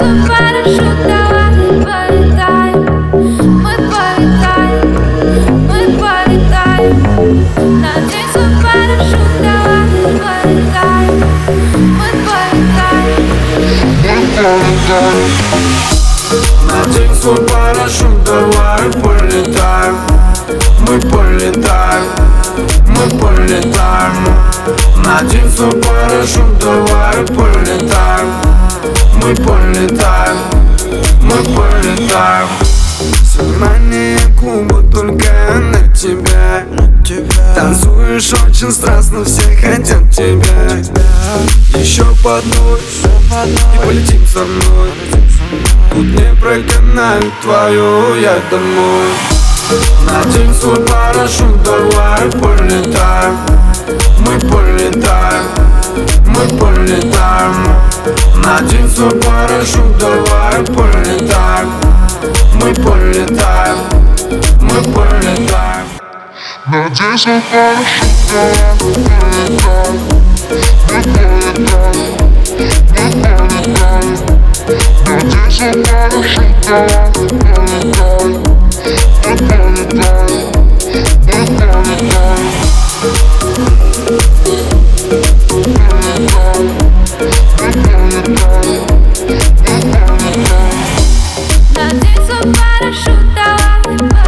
свой парашют, давай полетаем. Мы полетаем, мы полетаем. Надень свой парашют, давай полетаем. Мы полетаем, мы полетаем. Надень свой парашют, давай полетаем. Мы полетаем, мы полетаем. Надень свой парашют, давай полетаем. Мы полетаем, мы полетаем. Внимание клуба только на тебя. Танцуешь очень страстно, все хотят тебя. Еще по одной и полетим со мной. Тут не прогоняют твою, я домой. Надень свой парашют, давай полетаем. Мы полетаем, мы полетаем. Надень свой парашют, давай полетаем. Мы полетаем, мы полетаем. Надень свой парашют, давай полетаем. Мы полетаем, мы полетаем. Надень свой парашют, давай полетаем. Мы полетаем, мы полетаем. надень свой парашют, давай полетаем.